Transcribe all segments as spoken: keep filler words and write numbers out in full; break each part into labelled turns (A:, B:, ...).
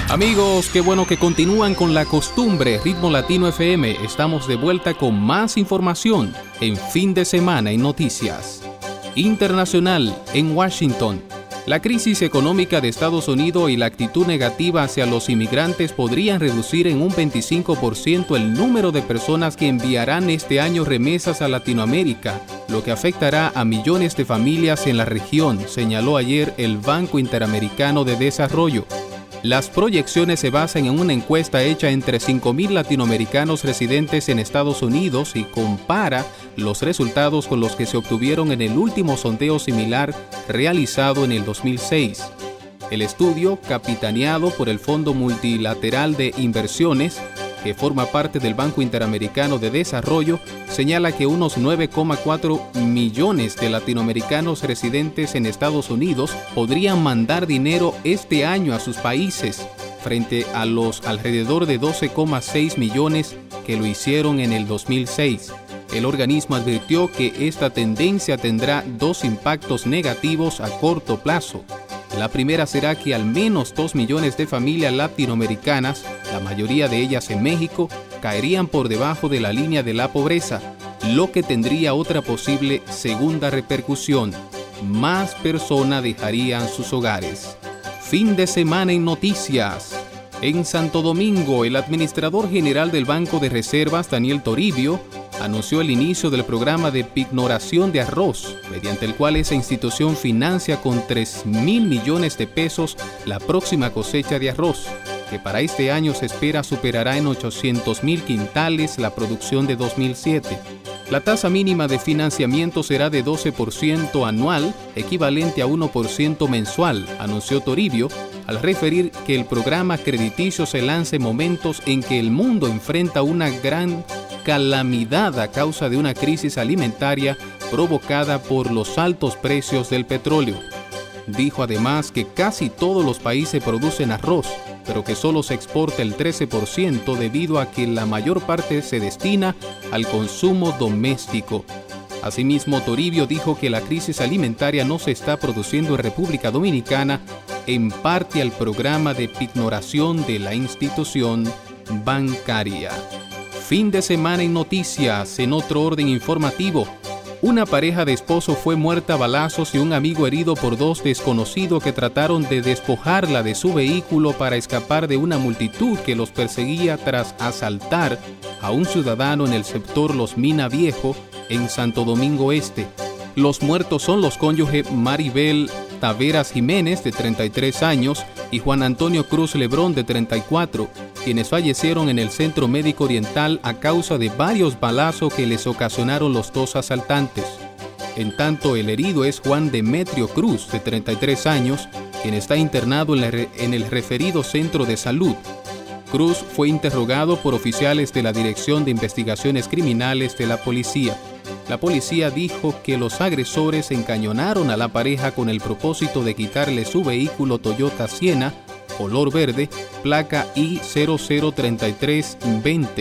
A: Amigos, qué bueno que continúan con la costumbre Ritmo Latino F M. Estamos de vuelta con más información en Fin de Semana en Noticias. Internacional, en Washington. La crisis económica de Estados Unidos y la actitud negativa hacia los inmigrantes podrían reducir en un veinticinco por ciento el número de personas que enviarán este año remesas a Latinoamérica, lo que afectará a millones de familias en la región, señaló ayer el Banco Interamericano de Desarrollo. Las proyecciones se basan en una encuesta hecha entre cinco mil latinoamericanos residentes en Estados Unidos y compara los resultados con los que se obtuvieron en el último sondeo similar realizado en el dos mil seis. El estudio, capitaneado por el Fondo Multilateral de Inversiones, que forma parte del Banco Interamericano de Desarrollo, señala que unos nueve coma cuatro millones de latinoamericanos residentes en Estados Unidos podrían mandar dinero este año a sus países, frente a los alrededor de doce coma seis millones que lo hicieron en el dos mil seis. El organismo advirtió que esta tendencia tendrá dos impactos negativos a corto plazo. La primera será que al menos dos millones de familias latinoamericanas, la mayoría de ellas en México, caerían por debajo de la línea de la pobreza, lo que tendría otra posible segunda repercusión. Más personas dejarían sus hogares. Fin de semana en noticias. En Santo Domingo, el administrador general del Banco de Reservas, Daniel Toribio, anunció el inicio del programa de pignoración de arroz, mediante el cual esa institución financia con tres mil millones de pesos la próxima cosecha de arroz, que para este año se espera superará en ochocientos mil quintales la producción de dos mil siete. La tasa mínima de financiamiento será de doce por ciento anual, equivalente a uno por ciento mensual, anunció Toribio, al referir que el programa crediticio se lanza en momentos en que el mundo enfrenta una gran calamidad a causa de una crisis alimentaria provocada por los altos precios del petróleo. Dijo además que casi todos los países producen arroz, pero que solo se exporta el trece por ciento debido a que la mayor parte se destina al consumo doméstico. Asimismo, Toribio dijo que la crisis alimentaria no se está produciendo en República Dominicana, en parte al programa de pignoración de la institución bancaria. Fin de semana en noticias. En otro orden informativo, una pareja de esposos fue muerta a balazos y un amigo herido por dos desconocidos que trataron de despojarla de su vehículo para escapar de una multitud que los perseguía tras asaltar a un ciudadano en el sector Los Mina Viejo, en Santo Domingo Este. Los muertos son los cónyuges Maribel Taveras Jiménez, de treinta y tres años, y Juan Antonio Cruz Lebrón, de treinta y cuatro, quienes fallecieron en el Centro Médico Oriental a causa de varios balazos que les ocasionaron los dos asaltantes. En tanto, el herido es Juan Demetrio Cruz, de treinta y tres años, quien está internado en, la, en el referido centro de salud. Cruz fue interrogado por oficiales de la Dirección de Investigaciones Criminales de la policía. La policía dijo que los agresores encañonaron a la pareja con el propósito de quitarle su vehículo Toyota Siena, color verde, placa I cero cero tres tres dos cero.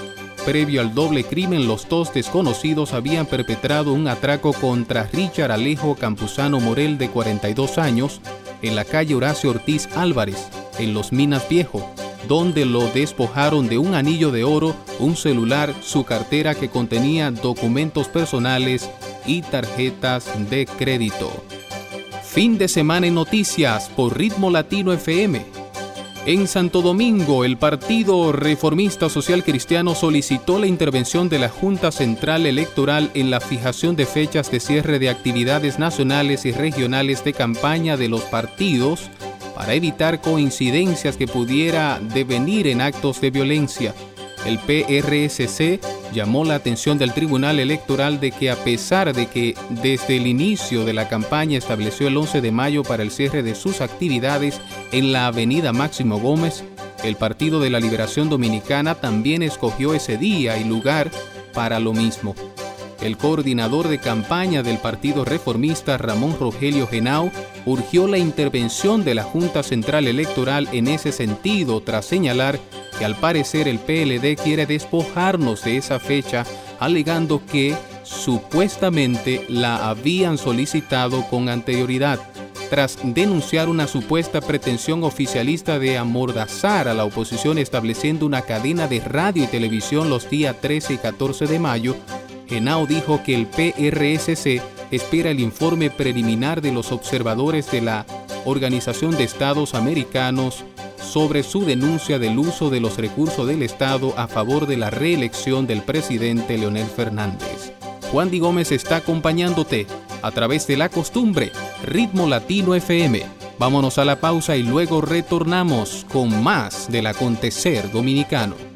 A: Previo al doble crimen, los dos desconocidos habían perpetrado un atraco contra Richard Alejo Campuzano Morel, de cuarenta y dos años, en la calle Horacio Ortiz Álvarez, en Los Minas Viejo, donde lo despojaron de un anillo de oro, un celular, su cartera que contenía documentos personales y tarjetas de crédito. Fin de semana en noticias por Ritmo Latino F M. En Santo Domingo, el Partido Reformista Social Cristiano solicitó la intervención de la Junta Central Electoral en la fijación de fechas de cierre de actividades nacionales y regionales de campaña de los partidos para evitar coincidencias que pudiera devenir en actos de violencia. El P R S C llamó la atención del Tribunal Electoral de que, a pesar de que desde el inicio de la campaña estableció el once de mayo para el cierre de sus actividades en la avenida Máximo Gómez, el Partido de la Liberación Dominicana también escogió ese día y lugar para lo mismo. El coordinador de campaña del Partido Reformista, Ramón Rogelio Genao, urgió la intervención de la Junta Central Electoral en ese sentido, tras señalar que al parecer el P L D quiere despojarnos de esa fecha, alegando que supuestamente la habían solicitado con anterioridad. tras denunciar una supuesta pretensión oficialista de amordazar a la oposición estableciendo una cadena de radio y televisión los días trece y catorce de mayo, Henao dijo que el P R S C espera el informe preliminar de los observadores de la Organización de Estados Americanos sobre su denuncia del uso de los recursos del Estado a favor de la reelección del presidente Leonel Fernández. Juan Di Gómez está acompañándote a través de la costumbre Ritmo Latino F M. Vámonos a la pausa y luego retornamos con más del acontecer dominicano.